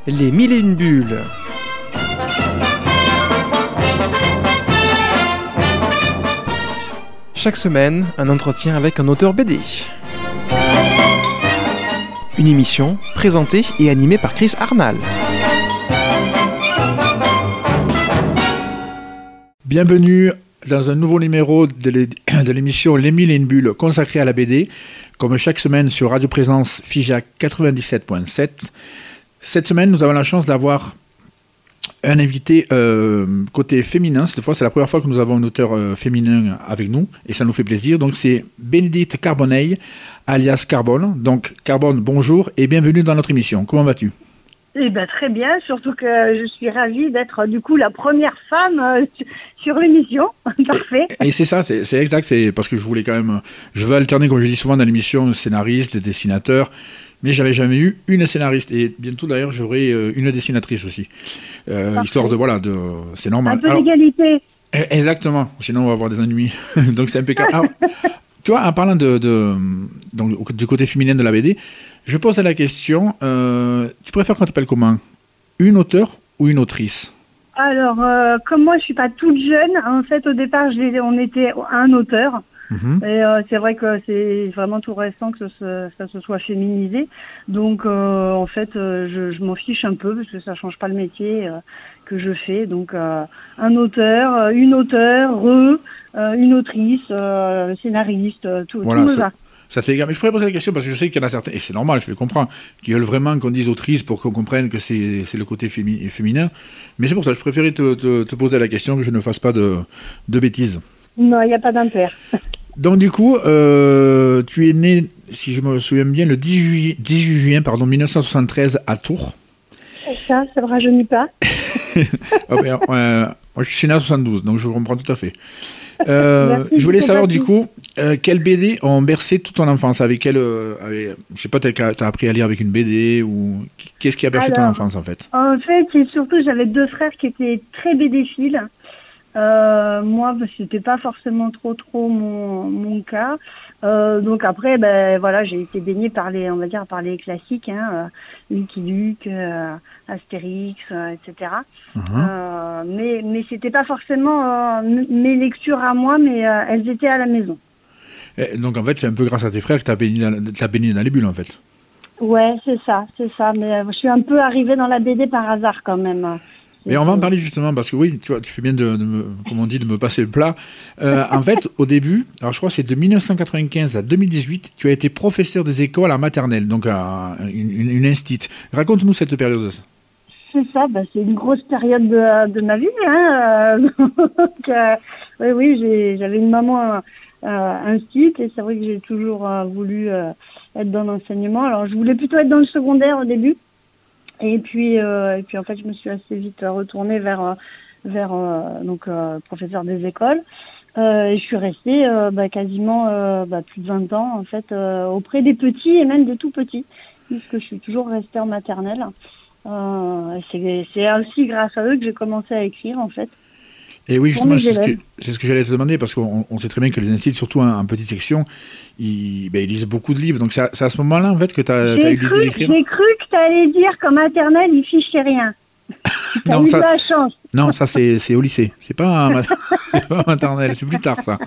Les mille et une bulles. Chaque semaine, un entretien avec un auteur BD. Une émission présentée et animée par Chris Arnal. Bienvenue dans un nouveau numéro de l'émission Les Mille et une bulles consacrée à la BD, comme chaque semaine sur Radio Présence Figeac 97.7. Cette semaine, nous avons la chance d'avoir un invité côté féminin. Cette fois, c'est la première fois que nous avons un auteur féminin avec nous, et ça nous fait plaisir. Donc, c'est Bénédicte Carbonneil, alias Carbone. Donc, Carbone, bonjour et bienvenue dans notre émission. Comment vas-tu ? Eh ben, très bien, surtout que je suis ravie d'être du coup la première femme sur l'émission. Parfait. Et c'est ça, c'est exact, c'est parce que je veux alterner, comme je dis souvent dans l'émission, scénariste, dessinateur, mais j'avais jamais eu une scénariste, et bientôt d'ailleurs j'aurai une dessinatrice aussi, histoire c'est normal. Un peu d'égalité. Exactement, sinon on va avoir des ennuis, donc c'est impeccable. Alors, tu vois, en parlant donc, du côté féminin de la BD, je pose la question, tu préfères qu'on t'appelle comment ? Une auteure ou une autrice ? Alors, comme moi je suis pas toute jeune, en fait au départ on était un auteur. Et c'est vrai que c'est vraiment tout récent que ça se soit féminisé. Donc en fait je m'en fiche un peu parce que ça change pas le métier que je fais. Donc un auteur, une auteure, une autrice, scénariste, tout me va. Ça t'égare. Mais je pourrais poser la question parce que je sais qu'il y en a certains, et c'est normal, je le comprends, qui veulent vraiment qu'on dise autrice pour qu'on comprenne que c'est le côté féminin. Mais c'est pour ça que je préférais te poser la question, que je ne fasse pas de bêtises. Non, il n'y a pas d'impair. Donc du coup, tu es né, si je me souviens bien, le 18 juin 1973 à Tours. Ça ne rajeunit pas. Moi, je suis né en 72, donc je comprends tout à fait. Je voulais savoir du coup, quelles BD ont bercé toute ton enfance, avec quelle, je sais pas, t'as appris à lire avec une BD, ou qu'est-ce qui a bercé ton enfance en fait ? En fait, c'est surtout, j'avais deux frères qui étaient très BD-philes. Moi, c'était pas forcément trop mon cas. Donc après, j'ai été baignée par les classiques, Lucky Luke, Astérix, etc. Mais c'était pas forcément mes lectures à moi, mais elles étaient à la maison. Et donc en fait, c'est un peu grâce à tes frères que t'as baigné dans les bulles en fait. Ouais, c'est ça. Mais je suis un peu arrivée dans la BD par hasard quand même. Mais on va en parler justement, parce que oui, tu vois, tu fais bien de me passer le plat. En fait, au début, alors je crois que c'est de 1995 à 2018, tu as été professeur des écoles à maternelle, donc à une institut. Raconte-nous cette période. C'est ça, c'est une grosse période de ma vie. Donc, oui, j'avais une maman institut, et c'est vrai que j'ai toujours voulu être dans l'enseignement. Alors, je voulais plutôt être dans le secondaire au début. Et puis en fait, je me suis assez vite retournée vers professeur des écoles. Et je suis restée quasiment plus de 20 ans en fait auprès des petits et même des tout petits, puisque je suis toujours restée en maternelle. C'est aussi grâce à eux que j'ai commencé à écrire en fait. Et oui, justement, c'est ce que j'allais te demander, parce qu'on sait très bien que les instituts, surtout en petite section, ils lisent beaucoup de livres. Donc c'est à ce moment-là, en fait, que tu as eu l'idée d'écrire. J'ai cru que tu allais dire qu'en maternelle, ils fichaient rien. T'as eu de la chance. Non, ça c'est au lycée. C'est pas en maternelle, c'est plus tard ça.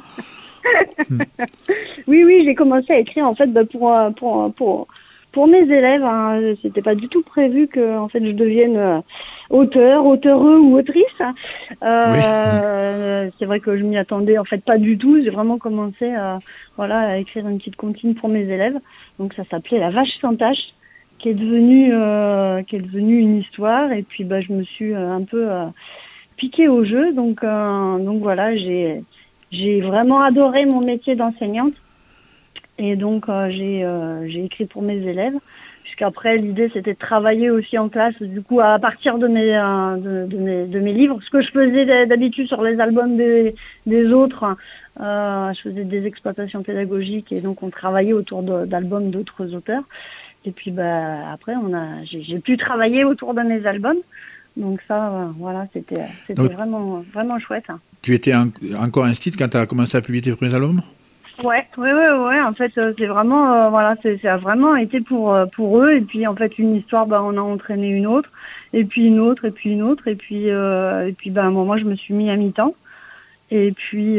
Oui, j'ai commencé à écrire en fait pour mes élèves. C'était pas du tout prévu que en fait je devienne auteureux ou autrice. Oui. C'est vrai que je m'y attendais en fait pas du tout. J'ai vraiment commencé à écrire une petite comptine pour mes élèves. Donc ça s'appelait La Vache sans tache, qui est devenue une histoire. Et puis je me suis un peu piquée au jeu. Donc voilà, j'ai vraiment adoré mon métier d'enseignante. Et donc j'ai écrit pour mes élèves. Puisqu'après, l'idée, c'était de travailler aussi en classe, du coup, à partir de mes livres. Ce que je faisais d'habitude sur les albums des autres, je faisais des exploitations pédagogiques, et donc on travaillait autour d'albums d'autres auteurs. Et puis, après, j'ai pu travailler autour de mes albums. Donc ça, c'était vraiment, vraiment chouette. Tu étais encore institut quand tu as commencé à publier tes premiers albums ? Ouais. En fait, c'est vraiment, ça a vraiment été pour eux. Et puis, en fait, une histoire, on a entraîné une autre, et puis une autre, et puis une autre, à un moment, je me suis mis à mi-temps. Et puis,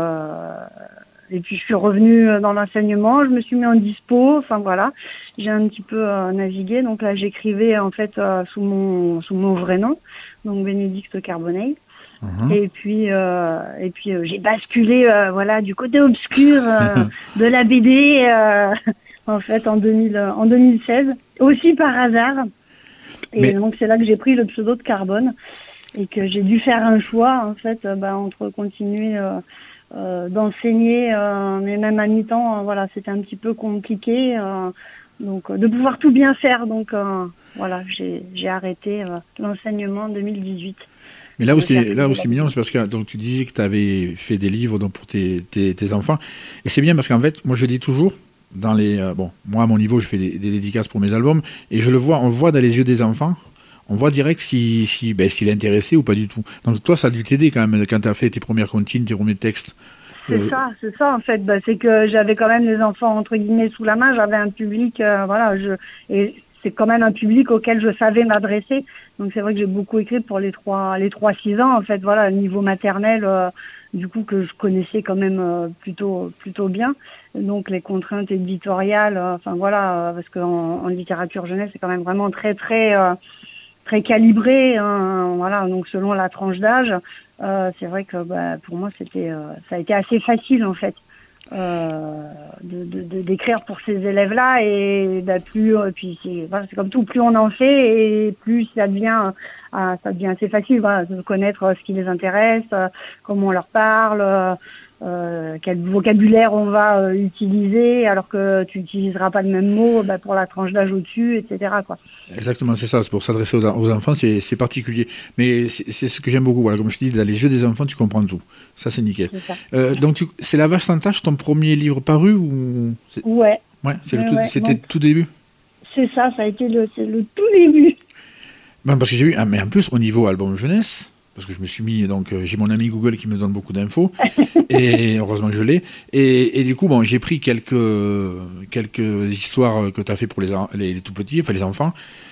je suis revenue dans l'enseignement. Je me suis mis en dispo. Enfin voilà, j'ai un petit peu navigué. Donc là, j'écrivais en fait sous mon vrai nom, donc Bénédicte Carbonneil. Et puis j'ai basculé du côté obscur de la BD en fait en 2016 aussi par hasard. Et donc c'est là que j'ai pris le pseudo de Carbone et que j'ai dû faire un choix en fait entre continuer d'enseigner mais même à mi-temps c'était un petit peu compliqué donc de pouvoir tout bien faire donc j'ai arrêté l'enseignement en 2018. Mais là où c'est mignon, c'est parce que donc, tu disais que tu avais fait des livres donc, pour tes enfants. Et c'est bien parce qu'en fait, moi je dis toujours, dans les, moi à mon niveau, je fais des dédicaces pour mes albums, et on le voit dans les yeux des enfants, on voit direct s'il est intéressé ou pas du tout. Donc toi, ça a dû t'aider quand même quand tu as fait tes premières comptines, tes premiers textes. C'est ça en fait. C'est que j'avais quand même les enfants entre guillemets sous la main, j'avais un public, et c'est quand même un public auquel je savais m'adresser. Donc c'est vrai que j'ai beaucoup écrit pour les 3-6 ans en fait, niveau maternel, du coup que je connaissais quand même plutôt bien. Donc les contraintes éditoriales, parce qu'en littérature jeunesse c'est quand même vraiment très très calibré, donc selon la tranche d'âge. C'est vrai que pour moi ça a été assez facile en fait. D'écrire pour ces élèves-là et puis c'est comme tout, plus on en fait et plus ça devient assez facile de connaître ce qui les intéresse, comment on leur parle, quel vocabulaire on va utiliser alors que tu n'utiliseras pas le même mot pour la tranche d'âge au-dessus, etc. quoi. Exactement, c'est ça. C'est pour s'adresser aux enfants, c'est particulier. Mais c'est ce que j'aime beaucoup. Voilà, comme je te dis, dans les yeux des enfants, tu comprends tout. Ça, c'est nickel. Donc, c'est La Vache sans tache, ton premier livre paru ou... Ouais. C'était tout début. C'est ça a été le tout début. Parce que j'ai vu, mais en plus, au niveau album jeunesse, parce que je me suis mis, donc j'ai mon ami Google qui me donne beaucoup d'infos, et heureusement que je l'ai, et du coup, j'ai pris quelques histoires que tu as fait pour les tout petits, enfin les enfants.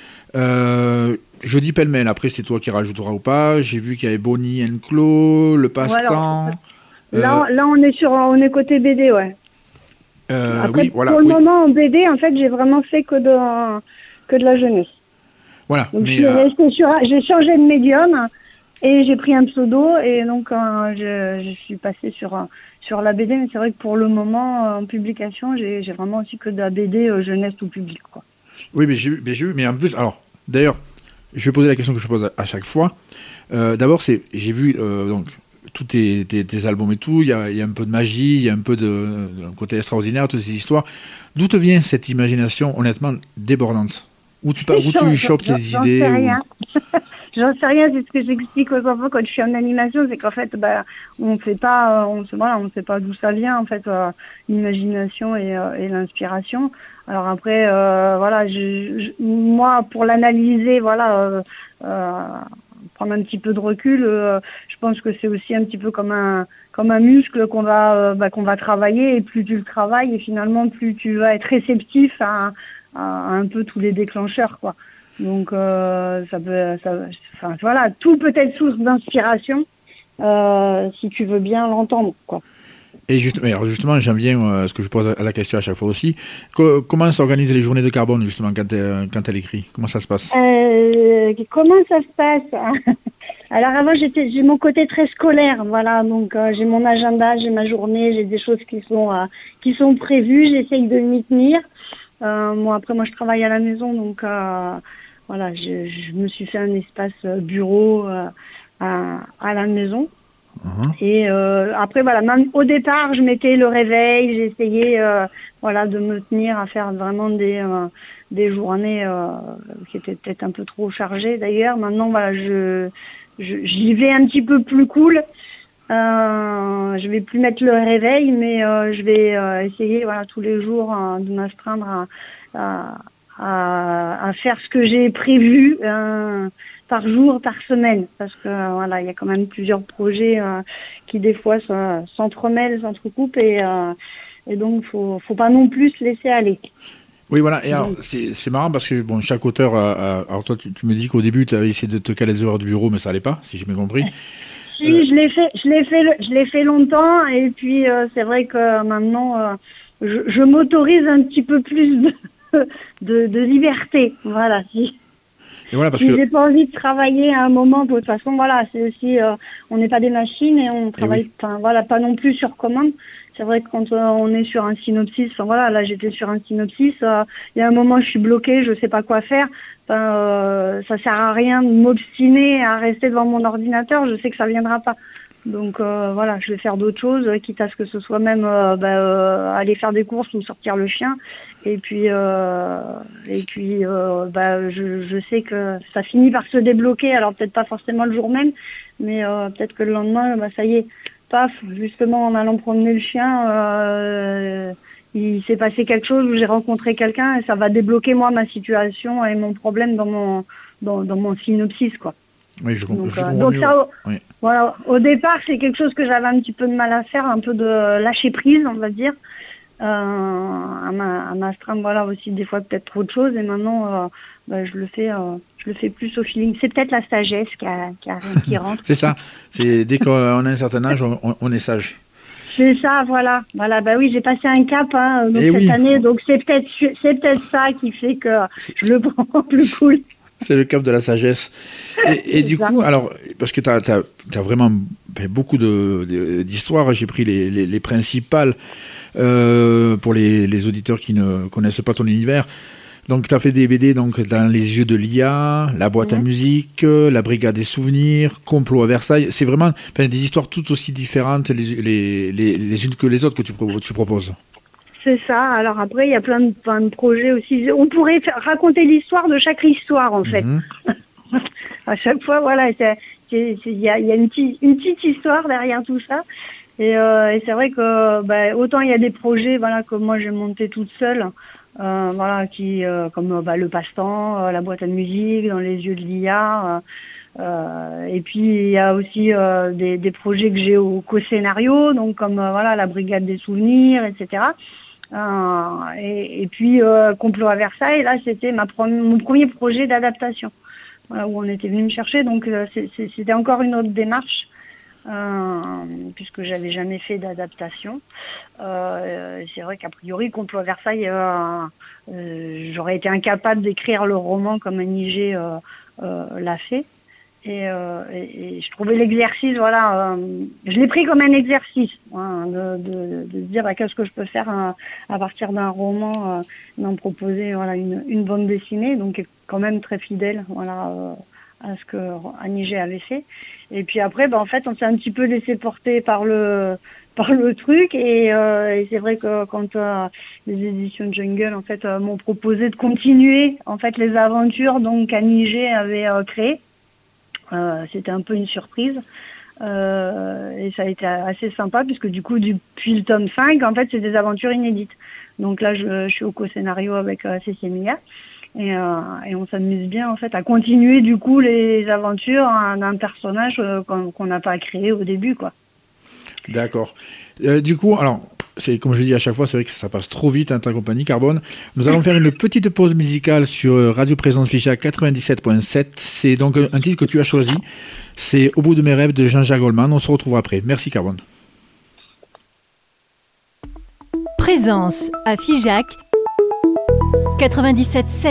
Je dis pêle-mêle, après c'est toi qui rajouteras ou pas. J'ai vu qu'il y avait Bonnie and Claude, Le Passe-Temps. Là, on est côté BD, ouais. Après, pour le moment, en BD, en fait, j'ai vraiment fait que de la jeunesse. Voilà. Donc, j'ai changé de médium et j'ai pris un pseudo et donc je suis passée sur la BD. Mais c'est vrai que pour le moment, en publication, j'ai vraiment aussi que de la BD jeunesse tout public, quoi. Oui, mais j'ai vu, mais en plus, alors, d'ailleurs, je vais poser la question que je pose à chaque fois. D'abord, j'ai vu donc tous tes albums et tout, il y a un peu de magie, il y a un peu d'un côté extraordinaire, toutes ces histoires. D'où te vient cette imagination, honnêtement, débordante? Où tu chopes tes idées? J'en sais rien. J'en sais rien, c'est ce que j'explique aux enfants quand je suis en animation, c'est qu'en fait, on ne sait pas d'où ça vient, en fait, l'imagination et l'inspiration. Alors après, moi, pour l'analyser, prendre un petit peu de recul, je pense que c'est aussi un petit peu comme un muscle qu'on va travailler, et plus tu le travailles, et finalement, plus tu vas être réceptif à un peu tous les déclencheurs, quoi. Donc tout peut être source d'inspiration si tu veux bien l'entendre, quoi. Et justement, j'en viens à ce que je pose à la question à chaque fois aussi. Comment s'organisent les journées de Carbone, justement, quand elle écrit? Comment ça se passe? Comment ça se passe? Alors avant, j'ai mon côté très scolaire, donc j'ai mon agenda, j'ai ma journée, j'ai des choses qui sont prévues, j'essaye de m'y tenir. Moi, je travaille à la maison, donc je me suis fait un espace bureau à la maison. Et après, même au départ, je mettais le réveil, j'essayais de me tenir à faire vraiment des journées qui étaient peut-être un peu trop chargées d'ailleurs. Maintenant, j'y vais un petit peu plus cool. Je vais plus mettre le réveil, mais je vais essayer tous les jours de m'astreindre à faire ce que j'ai prévu par jour, par semaine, parce que il y a quand même plusieurs projets qui des fois s'entremêlent, s'entrecoupent, et Et donc, faut pas non plus se laisser aller. Oui, voilà. Et alors, c'est marrant parce que bon, chaque auteur alors toi, tu me dis qu'au début, tu avais essayé de te caler des heures de bureau, mais ça allait pas, si j'ai bien compris. Si, je l'ai fait longtemps, et puis c'est vrai que maintenant, je m'autorise un petit peu plus de liberté. Voilà. Et voilà, parce Si que j'ai pas envie de travailler à un moment, de toute façon, voilà, c'est aussi, on n'est pas des machines et on travaille, enfin voilà, pas non plus sur commande. C'est vrai que quand on est sur un synopsis, enfin voilà, là j'étais sur un synopsis, il y a un moment je suis bloquée, je sais pas quoi faire. Ça sert à rien de m'obstiner à rester devant mon ordinateur, je sais que ça viendra pas. Donc voilà, je vais faire d'autres choses, quitte à ce que ce soit même aller faire des courses ou sortir le chien. Et puis je sais que ça finit par se débloquer, alors peut-être pas forcément le jour même, mais peut-être que le lendemain, ça y est, paf, justement en allant promener le chien, il s'est passé quelque chose où j'ai rencontré quelqu'un et ça va débloquer moi ma situation et mon problème dans mon synopsis, quoi. oui, je comprends donc mieux. ça, Oui. voilà, au départ c'est quelque chose que j'avais un petit peu de mal à faire, un peu de lâcher prise, on va dire, à m'astreindre, voilà, aussi des fois peut-être trop de choses, et maintenant je le fais plus au feeling. C'est peut-être la sagesse qui rentre. C'est ça. C'est dès qu'on a un certain âge, on est sage. C'est ça, voilà. Bah oui, j'ai passé un cap donc Eh cette oui. année, donc c'est peut-être ça qui fait que je le prends plus cool. C'est le cap de la sagesse. Et du coup, alors, parce que tu as vraiment beaucoup d'histoires, j'ai pris les principales pour les auditeurs qui ne connaissent pas ton univers. Donc, tu as fait des BD donc, dans Les Yeux de Lia, La Boîte à musique, La Brigade des Souvenirs, Complot à Versailles. C'est vraiment des histoires toutes aussi différentes les unes que les autres que tu proposes. C'est ça. Alors après, il y a plein de projets aussi. On pourrait raconter l'histoire de chaque histoire, en fait. À chaque fois, voilà, il y a une petite histoire derrière tout ça. Et c'est vrai que autant il y a des projets, voilà, que moi j'ai monté toute seule, voilà, qui comme le passe-temps, la boîte à musique, dans les yeux de l'IA. Et puis il y a aussi des projets que j'ai au co-scénario, donc comme voilà, la Brigade des Souvenirs, etc. Et puis Complot à Versailles, là c'était mon premier projet d'adaptation, voilà, où on était venu me chercher, donc c'était encore une autre démarche, puisque j'avais jamais fait d'adaptation. C'est vrai qu'a priori Complot à Versailles, j'aurais été incapable d'écrire le roman comme Annie G l'a fait. Et je trouvais l'exercice, voilà, je l'ai pris comme un exercice, de se dire qu'est-ce que je peux faire à partir d'un roman, d'en proposer, voilà, une bande dessinée, donc quand même très fidèle, voilà, à ce que Annie G avait fait. Et puis après, en fait, on s'est un petit peu laissé porter par le truc, et c'est vrai que quand les éditions Jungle en fait m'ont proposé de continuer en fait les aventures donc Annie G avait créées. C'était un peu une surprise, et ça a été assez sympa puisque du coup depuis le tome 5 en fait c'est des aventures inédites, donc là je suis au co-scénario avec Cécilia, et on s'amuse bien en fait à continuer du coup les aventures d'un personnage qu'on n'a pas créé au début, quoi. D'accord. Du coup, alors, c'est comme je dis à chaque fois, c'est vrai que ça passe trop vite, ta compagnie Carbone. Nous allons faire une petite pause musicale sur Radio Présence Figeac 97.7. C'est donc un titre que tu as choisi. C'est Au bout de mes rêves de Jean-Jacques Goldman. On se retrouve après. Merci Carbone. Présence à Figeac 97.7.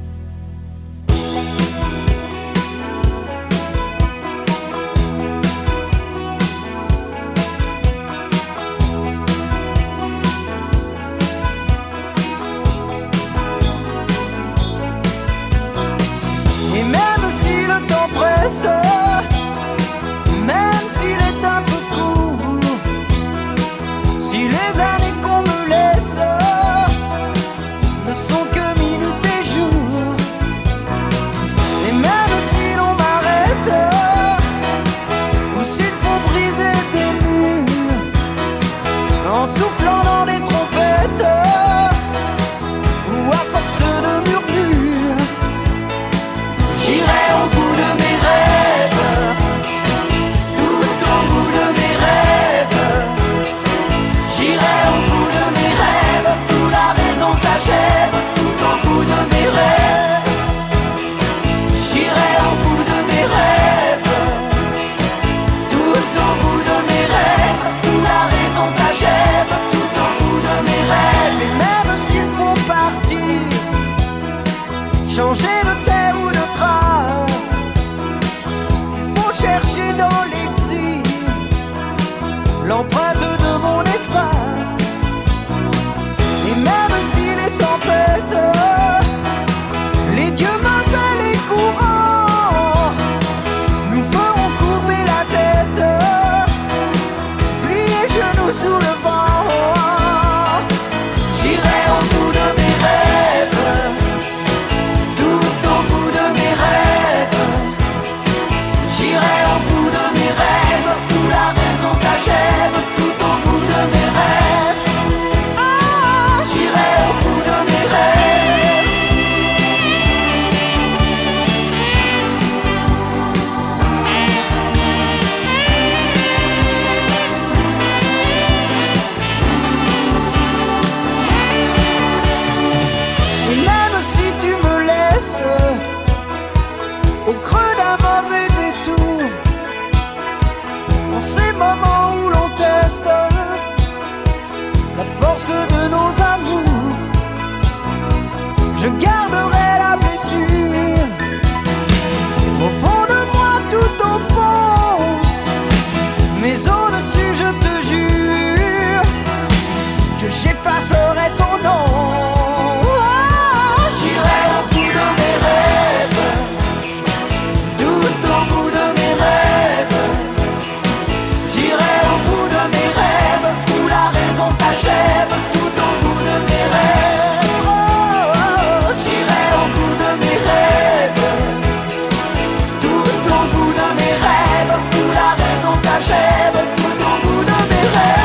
Même s'il est un peu court, si les années qu'on me laisse ne sont que minutes et jours, et même si l'on m'arrête, ou s'il faut briser des murs, en soufflant dans des trompettes, ou à force de murmures, j'irai au bout de mes rêves, tout au bout de mes rêves, j'irai au bout de mes raison s'achève tout au bout de mes rêves. Et même s'il faut partir, changer de terre ou de trace, s'il faut chercher dans l'exil l'empreinte de mon espace, et même si les tempêtes, les dieux m'appellent les courants, nous ferons courber la tête, plier genoux sous le vent. J'irai au bout de mes rêves, tout au bout de mes rêves. J'irai au bout de mes rêves, où la raison s'achève, tout au bout de mes rêves. Ah, j'irai au bout de mes rêves. Et même si tu me laisses au creux d'un mauvais détour, en ces moments où l'on teste la force de nos amours, je garderai la blessure au fond de moi, tout au fond. Mais au-dessus, je te jure que j'effacerai ton nom. Ah, j'irai au bout de mes rêves, tout au bout de mes rêves. J'irai au bout de mes rêves, où la raison s'achève, tout au bout de mes rêves. Oh, oh, oh. J'irai au bout de mes rêves, tout au bout de mes rêves, où la raison s'achève, tout au bout de mes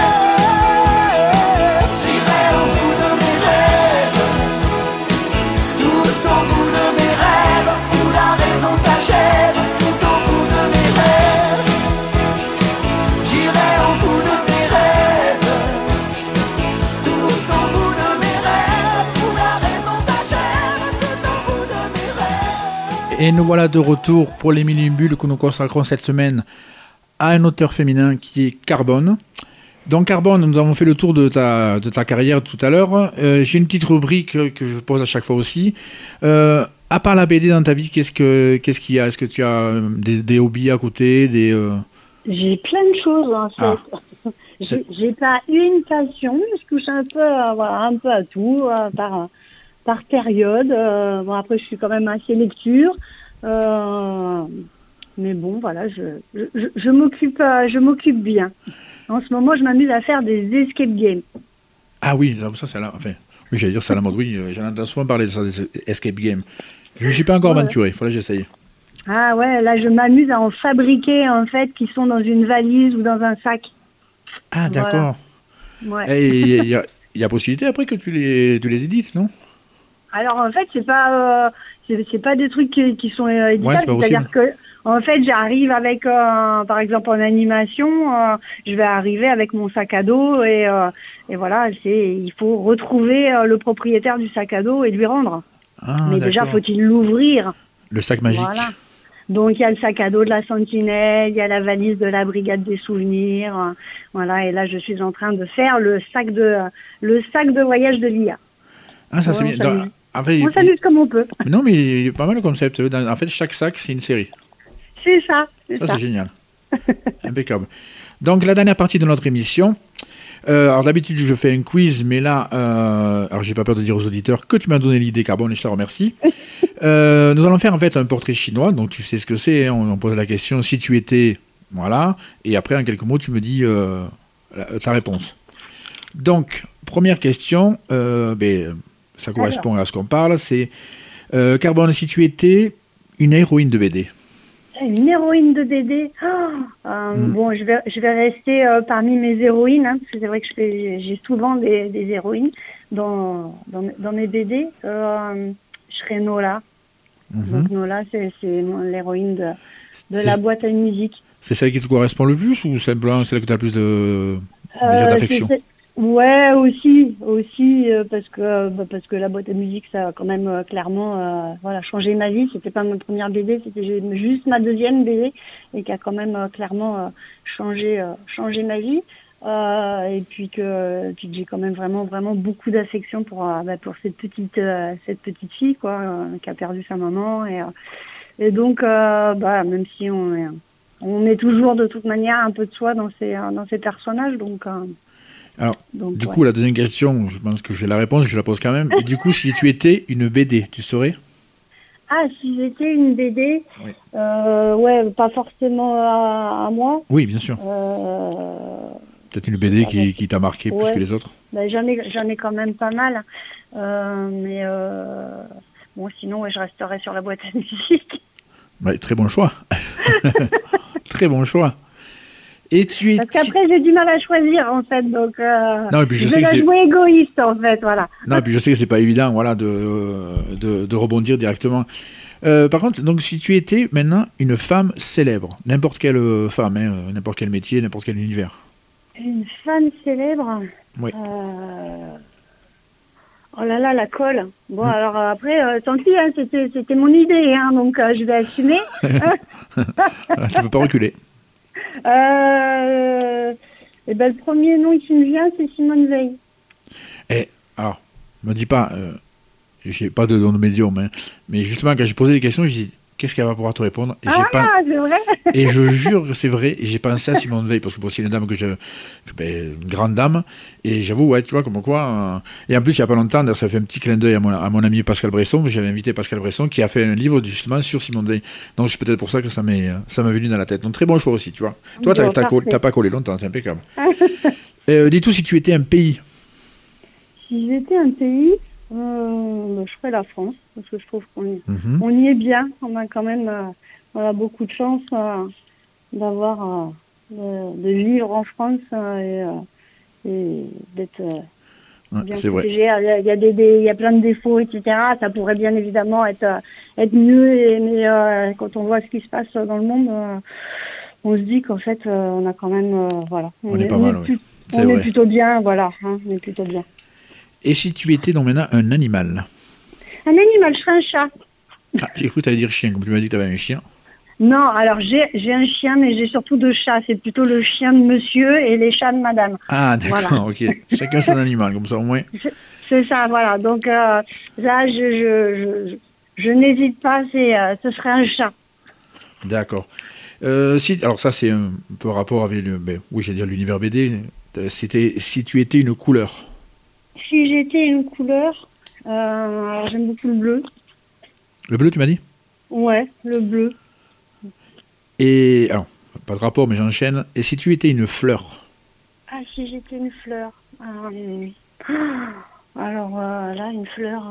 rêves. J'irai au bout de mes rêves, tout au bout de mes rêves, où la raison s'achève, tout au bout de mes rêves. J'irai au bout de mes rêves, tout au bout de mes rêves, où la raison s'achève, tout au bout de mes rêves. Et nous voilà de retour pour les Millibules que nous consacrons cette semaine à un auteur féminin qui est Carbone. Donc Carbone, nous avons fait le tour de ta carrière tout à l'heure. J'ai une petite rubrique que je pose à chaque fois aussi. À part la BD dans ta vie, qu'est-ce qu'il y a? Est-ce que tu as des hobbies à côté, J'ai plein de choses en fait. J'ai pas une passion, je touche un peu, voilà, un peu à tout, par période. Bon, après, je suis quand même assez lecture. Mais bon, voilà, je m'occupe bien. En ce moment, je m'amuse à faire des escape games. Ah oui, ça c'est là. Enfin, oui, j'allais dire c'est à la mode. Oui, j'en entends souvent parler de ça, des escape games. Je ne me suis pas encore aventuré. Il faudrait que j'essaye. Ah ouais, là, je m'amuse à en fabriquer en fait, qui sont dans une valise ou dans un sac. Ah d'accord. Ouais. Et il y a possibilité après que tu les édites, non? Alors en fait, c'est pas des trucs qui sont éditables, Ouais, c'est pas c'est-à-dire que en fait, j'arrive avec, par exemple en animation, je vais arriver avec mon sac à dos et voilà, il faut retrouver le propriétaire du sac à dos et lui rendre. Ah, mais déjà, d'accord. faut-il l'ouvrir? Le sac magique. Voilà. Donc il y a le sac à dos de la Sentinelle, il y a la valise de la Brigade des Souvenirs, voilà. Et là, je suis en train de faire le sac de voyage de l'IA. Ah, ça Ouais, c'est bien. s'amuse. En fait, On s'amuse comme on peut. non, mais il est pas mal le concept. En fait, chaque sac, c'est une série. C'est ça. Ça, c'est génial. Impeccable. Donc, la dernière partie de notre émission. Alors, d'habitude, je fais un quiz, mais là, alors j'ai pas peur de dire aux auditeurs que tu m'as donné l'idée, Carbone, et je te remercie. Nous allons faire en fait un portrait chinois, donc tu sais ce que c'est. Hein, on pose la question si tu étais. Voilà. Et après, en quelques mots, tu me dis ta réponse. Donc, première question, ça correspond à ce qu'on parle. C'est Carbone, si tu étais une héroïne de BD. Une héroïne de BD. Bon, je vais rester parmi mes héroïnes, hein, parce que c'est vrai que j'ai souvent des héroïnes dans mes BD. Je serais Nola. Donc Nola, c'est l'héroïne de la boîte à musique. C'est celle qui te correspond le plus ou simplement celle que tu as le plus d'affection? Ouais, aussi, parce que la boîte à musique, ça a quand même clairement changé ma vie. C'était pas ma première BD, c'était juste ma deuxième BD et qui a quand même clairement changé ma vie. Et puis que j'ai quand même vraiment beaucoup d'affection pour cette petite fille quoi, qui a perdu sa maman et donc même si on met toujours de toute manière un peu de soi dans ces personnages donc. Alors, du coup, la deuxième question, je pense que j'ai la réponse, je la pose quand même. Et du coup, si tu étais une BD, tu saurais? Ah, si j'étais une BD, oui. Pas forcément à moi. Oui, bien sûr. Peut-être une BD qui t'a marqué plus que les autres. J'en ai quand même pas mal. Sinon, je resterais sur la boîte à musique. Très bon choix. Très bon choix. Et parce qu'après, j'ai du mal à choisir, en fait. Donc, non, et puis je sais vais la jouer égoïste, en fait. Voilà. Non, et puis je sais que c'est pas évident de rebondir directement. Par contre, donc, si tu étais maintenant une femme célèbre, n'importe quelle femme, n'importe quel métier, n'importe quel univers. Une femme célèbre? Oui. Oh là là, la colle. Bon, alors après, tant pis, hein, c'était mon idée, hein, donc je vais assumer. Tu peux pas reculer. Le premier nom qui me vient, c'est Simone Veil. Et alors, me dis pas, j'ai pas de don de médium, hein, mais justement, quand j'ai posé des questions, j'ai dit, qu'est-ce qu'elle va pouvoir te répondre? Et c'est vrai. Et je jure que c'est vrai, et j'ai pensé à Simone Veil, parce que c'est une dame une grande dame, et j'avoue, ouais, tu vois, comme quoi, et en plus, il y a pas longtemps, ça fait un petit clin d'œil à mon ami Pascal Bresson, j'avais invité Pascal Bresson, qui a fait un livre justement sur Simone Veil, donc c'est peut-être pour ça que ça m'est venu dans la tête, donc très bon choix aussi, tu vois. Toi, t'as pas collé longtemps, c'est impeccable. Dis-tout si tu étais un pays. Si j'étais un pays, je ferais la France, parce que je trouve qu'on y est bien. On a quand même beaucoup de chance de vivre en France et d'être bien protégé. Il y a plein de défauts, etc. Ça pourrait bien évidemment être mieux, mais quand on voit ce qui se passe dans le monde, on se dit qu'en fait, on a quand même, on est pas mal, oui. On est plutôt bien, voilà. On est plutôt bien. Et si tu étais donc maintenant un animal? Un animal, je serais un chat. Ah, j'ai cru que tu allais dire chien, comme tu m'as dit que tu avais un chien. Non, alors j'ai un chien, mais j'ai surtout deux chats. C'est plutôt le chien de monsieur et les chats de madame. Ah, d'accord, voilà. Ok. Chacun son animal, comme ça au moins. C'est ça, voilà. Donc là, je n'hésite pas, ce serait un chat. D'accord. Alors ça, c'est un peu rapport avec l'univers BD. Si tu étais une couleur. Si j'étais une couleur, alors j'aime beaucoup le bleu. Le bleu, tu m'as dit? Ouais, le bleu. Et, alors, pas de rapport, mais j'enchaîne. Et si tu étais une fleur? Ah, si j'étais une fleur. Alors là, une fleur...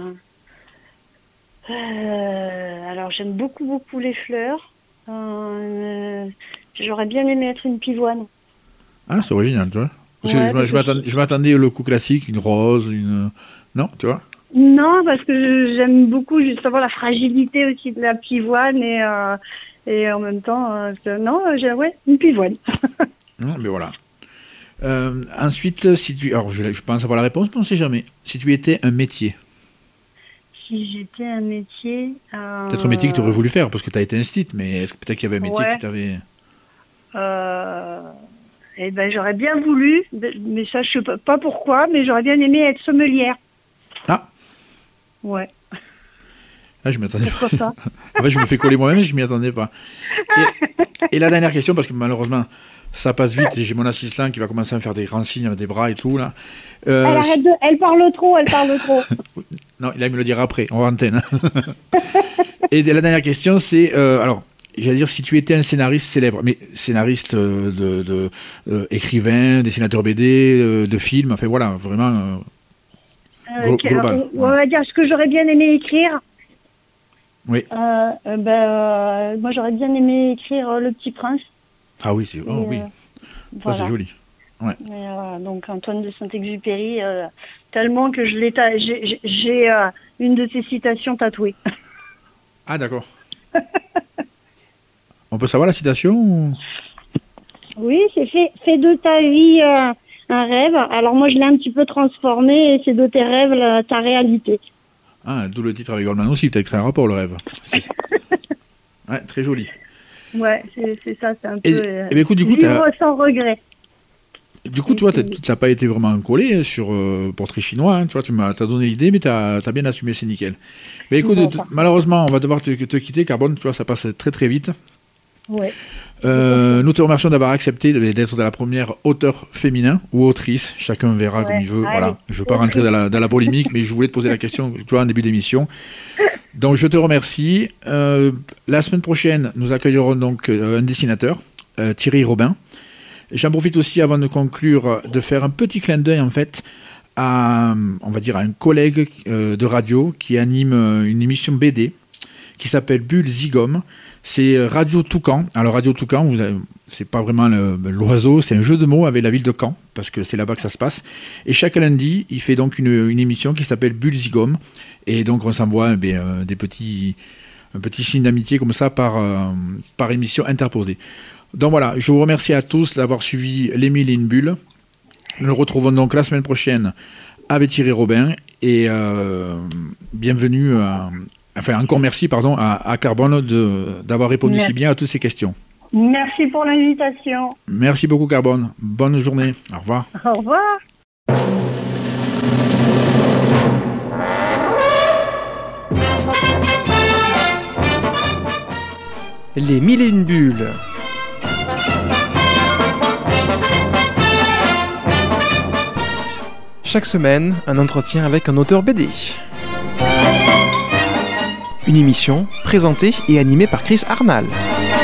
alors j'aime beaucoup les fleurs. J'aurais bien aimé être une pivoine. Ah, c'est original, tu vois. Parce que je m'attendais au coup classique, une rose, Non, tu vois? Non, parce que j'aime beaucoup justement la fragilité aussi de la pivoine et en même temps, une pivoine. Non, mais voilà. Ensuite, si tu... Alors, je pense avoir la réponse, mais on ne sait jamais. Si tu étais un métier. Si j'étais un métier... Peut-être un métier que tu aurais voulu faire, parce que tu as été instit, mais est-ce que peut-être qu'il y avait un métier qui t'avait... j'aurais bien voulu, mais ça, je ne sais pas pourquoi, mais j'aurais bien aimé être sommelière. Ah. Ouais. Ah, je m'y attendais pas. En fait, je me fais coller moi-même, je m'y attendais pas. Et la dernière question, parce que malheureusement, ça passe vite, et j'ai mon assistant qui va commencer à me faire des grands signes avec des bras et tout, là. Elle parle trop. Non, il va me le dire après, on va antenne. Et la dernière question, c'est... j'allais dire, si tu étais un scénariste célèbre, mais scénariste écrivain, dessinateur BD, de films, enfin voilà, vraiment global. On va dire ce que j'aurais bien aimé écrire. Oui. Moi, j'aurais bien aimé écrire Le Petit Prince. Ah oui, oui. Voilà. Ça, c'est joli. Ouais. Donc Antoine de Saint-Exupéry, tellement que j'ai une de ses citations tatouée. Ah d'accord. On peut savoir la citation ou... Oui, c'est fais de ta vie un rêve. Alors moi je l'ai un petit peu transformé et c'est de tes rêves ta réalité. Ah, d'où le titre avec Goldman aussi, peut-être que c'est un rapport le rêve. Ouais, très joli. Ouais, c'est ça, c'est un peu... écoute, du coup, vivre sans regret. Du coup, tu vois, tu n'as pas été vraiment collé sur Portrait chinois. Hein, tu vois, tu m'as donné l'idée, mais tu as bien assumé, c'est nickel. Mais écoute, malheureusement, on va devoir te quitter, Carbone. Tu vois, ça passe très très vite. Ouais. Nous te remercions d'avoir accepté d'être la première auteure féminin ou autrice. Chacun verra comme il veut. Voilà. Je ne veux pas rentrer dans la polémique, mais je voulais te poser la question, tu vois, en début d'émission. Donc, je te remercie. La semaine prochaine, nous accueillerons donc un dessinateur, Thierry Robin. J'en profite aussi, avant de conclure, de faire un petit clin d'œil, en fait, à un collègue de radio qui anime une émission BD qui s'appelle Bulle Zigom. C'est Radio Toucan. Alors, Radio Toucan, c'est pas vraiment l'oiseau, c'est un jeu de mots avec la ville de Caen, parce que c'est là-bas que ça se passe. Et chaque lundi, il fait donc une émission qui s'appelle Bulle Zigom. Et donc, on s'envoie un petit signe d'amitié comme ça par émission interposée. Donc voilà, je vous remercie à tous d'avoir suivi Les Mille et une Bulles. Nous nous retrouvons donc la semaine prochaine avec Thierry Robin. Et bienvenue, encore merci à Carbone d'avoir répondu si bien à toutes ces questions. Merci pour l'invitation. Merci beaucoup, Carbone. Bonne journée. Au revoir. Au revoir. Les Mille et une Bulles. Chaque semaine, un entretien avec un auteur BD. Une émission présentée et animée par Chris Arnal.